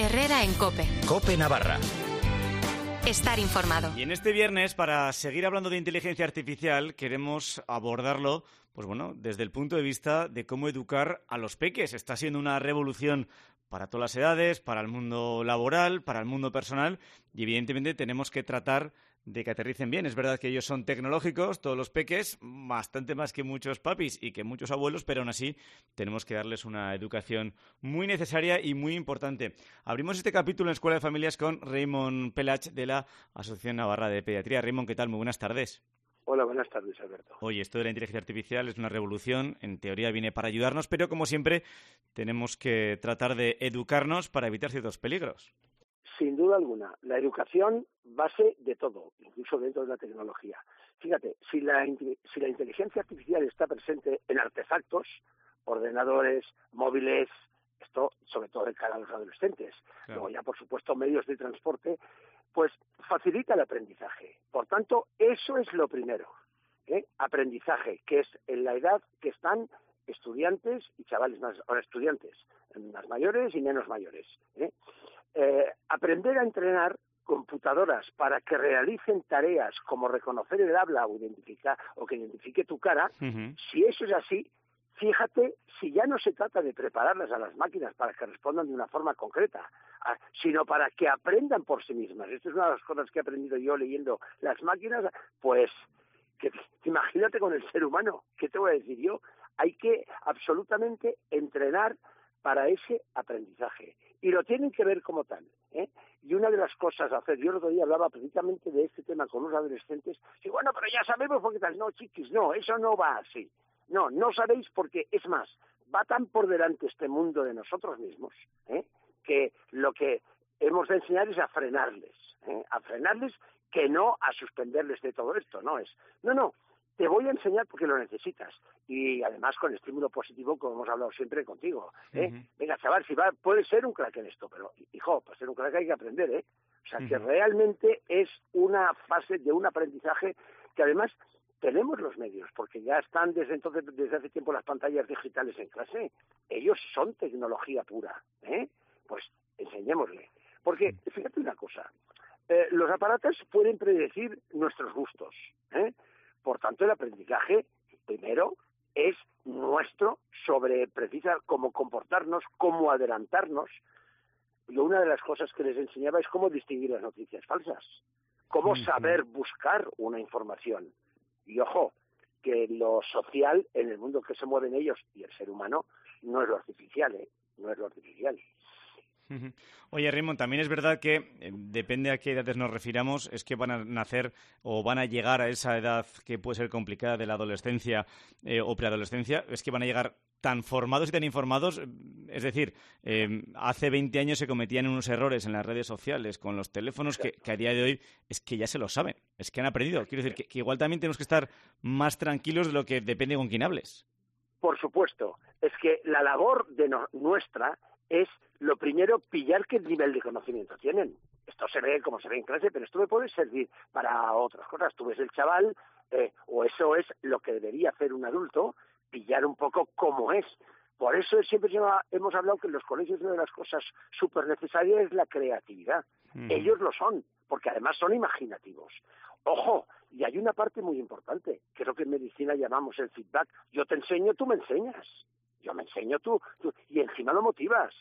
Herrera en COPE. COPE Navarra. Estar informado. Y en este viernes, para seguir hablando de inteligencia artificial, queremos abordarlo, pues bueno, desde el punto de vista de cómo educar a los peques. Está siendo una revolución para todas las edades, para el mundo laboral, para el mundo personal, y evidentemente tenemos que tratar de que aterricen bien. Es verdad que ellos son tecnológicos, todos los peques, bastante más que muchos papis y que muchos abuelos, pero aún así tenemos que darles una educación muy necesaria y muy importante. Abrimos este capítulo en Escuela de Familias con Raymond Pelach de la Asociación Navarra de Pediatría. Raymond, ¿qué tal? Muy buenas tardes. Hola, buenas tardes, Alberto. Oye, esto de la inteligencia artificial es una revolución, en teoría viene para ayudarnos, pero como siempre tenemos que tratar de educarnos para evitar ciertos peligros. Sin duda alguna, la educación base de todo, incluso dentro de la tecnología. Fíjate, si la inteligencia artificial está presente en artefactos, ordenadores, móviles, esto sobre todo de cara a los adolescentes, Claro. luego ya por supuesto medios de transporte, pues facilita el aprendizaje. Por tanto, eso es lo primero, aprendizaje, que es en la edad que están estudiantes y chavales más, ahora estudiantes, más mayores y menos mayores. Aprender a entrenar computadoras para que realicen tareas como reconocer el habla o identificar o que identifique tu cara, si eso es así, fíjate si ya no se trata de prepararlas a las máquinas para que respondan de una forma concreta, sino para que aprendan por sí mismas. Esto es una de las cosas que he aprendido yo leyendo las máquinas, pues que imagínate con el ser humano, ¿qué te voy a decir yo? Hay que absolutamente entrenar para ese aprendizaje. Y lo tienen que ver como tal, Y una de las cosas a hacer, yo el otro día hablaba precisamente de este tema con unos adolescentes, y bueno, pero ya sabemos por qué tal. No, chiquis, no, eso no va así. No sabéis porque, es más, va tan por delante este mundo de nosotros mismos, que lo que hemos de enseñar es a frenarles, que no a suspenderles de todo esto, no, te voy a enseñar porque lo necesitas. Y además con estímulo positivo, como hemos hablado siempre contigo. Venga, chaval, puedes ser un crack en esto, pero, hijo, para ser un crack hay que aprender, O sea, que realmente es una fase de un aprendizaje que además tenemos los medios, porque ya están desde hace tiempo las pantallas digitales en clase. Ellos son tecnología pura, Pues enseñémosle. Porque, fíjate una cosa, los aparatos pueden predecir nuestros gustos, Por tanto, el aprendizaje, primero, es nuestro sobre precisa cómo comportarnos, cómo adelantarnos. Yo una de las cosas que les enseñaba es cómo distinguir las noticias falsas, cómo saber buscar una información. Y ojo, que lo social, en el mundo que se mueven ellos y el ser humano, no es lo artificial, no es lo artificial. Oye, Raymond, también es verdad que depende a qué edades nos refiramos, es que van a nacer o van a llegar a esa edad que puede ser complicada de la adolescencia o preadolescencia, es que van a llegar tan formados y tan informados, es decir, hace 20 años se cometían unos errores en las redes sociales con los teléfonos que a día de hoy es que ya se lo saben, es que han aprendido. Quiero decir que igual también tenemos que estar más tranquilos de lo que depende con quién hables. Por supuesto, es que la labor de nuestra es, lo primero, pillar qué nivel de conocimiento tienen. Esto se ve como se ve en clase, pero esto me puede servir para otras cosas. Tú ves el chaval, o eso es lo que debería hacer un adulto, pillar un poco cómo es. Por eso siempre hemos hablado que en los colegios una de las cosas súper necesarias es la creatividad. Ellos lo son, porque además son imaginativos. Ojo, y hay una parte muy importante, que es lo que en medicina llamamos el feedback. Yo te enseño, tú me enseñas. Yo me enseño, tú, y encima lo motivas.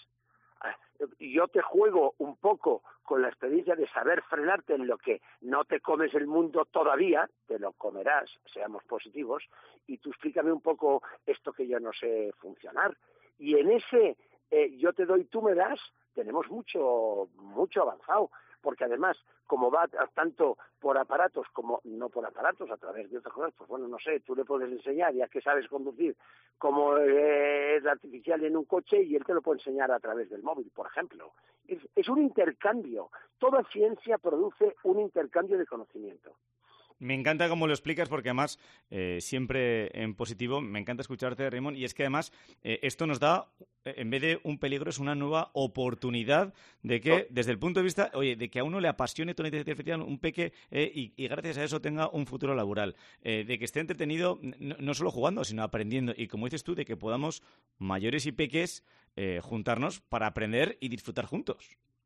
Yo te juego un poco con la experiencia de saber frenarte en lo que no te comes el mundo todavía, te lo comerás, seamos positivos, y tú explícame un poco esto que yo no sé funcionar. Y en ese yo te doy, tú me das, tenemos mucho avanzado, porque además, como va tanto por aparatos como no por aparatos, a través de otras cosas, pues bueno, no sé, tú le puedes enseñar, ya que sabes conducir, como es artificial en un coche, y él te lo puede enseñar a través del móvil, por ejemplo. Es un intercambio. Toda ciencia produce un intercambio de conocimiento. Me encanta cómo lo explicas porque además, siempre en positivo, me encanta escucharte, Raymond, y es que además esto nos da, en vez de un peligro, es una nueva oportunidad de que, desde el punto de vista, oye, de que a uno le apasione toda la inteligencia artificial, un peque, y gracias a eso tenga un futuro laboral, de que esté entretenido no solo jugando, sino aprendiendo, y como dices tú, de que podamos, mayores y peques, juntarnos para aprender y disfrutar juntos.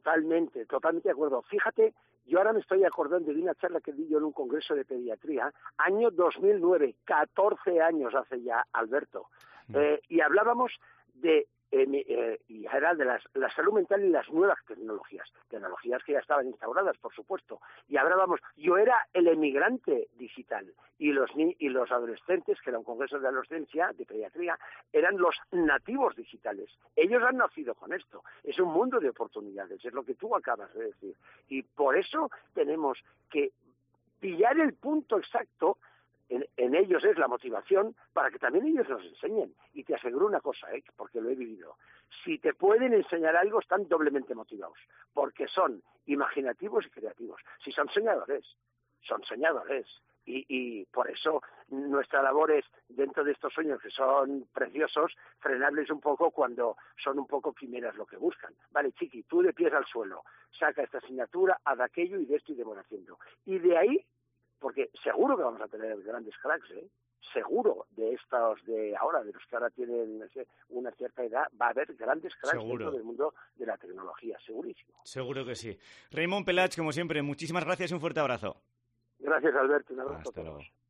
Totalmente de acuerdo. Fíjate, yo ahora me estoy acordando de una charla que di yo en un congreso de pediatría, año 2009, 14 años hace ya, Alberto, y hablábamos de y era de la salud mental y las nuevas tecnologías que ya estaban instauradas, por supuesto. Y hablábamos, yo era el emigrante digital y los adolescentes, que era un congreso de adolescencia, de pediatría, eran los nativos digitales. Ellos han nacido con esto. Es un mundo de oportunidades, es lo que tú acabas de decir. Y por eso tenemos que pillar el punto exacto. En ellos es la motivación para que también ellos nos enseñen. Y te aseguro una cosa, porque lo he vivido. Si te pueden enseñar algo, están doblemente motivados, porque son imaginativos y creativos. Si son soñadores, son soñadores. Y por eso nuestra labor es, dentro de estos sueños que son preciosos, frenarles un poco cuando son un poco quimeras lo que buscan. Vale, chiqui, tú de pies al suelo, saca esta asignatura, haz aquello y de esto iremos haciendo. Y de ahí, porque seguro que vamos a tener grandes cracks, seguro, de estos de ahora, de los que ahora tienen, no sé, una cierta edad, va a haber grandes cracks dentro del mundo de la tecnología, segurísimo. Seguro que sí. Raimon Pelach, como siempre, muchísimas gracias y un fuerte abrazo. Gracias, Alberto. Un abrazo. Hasta luego.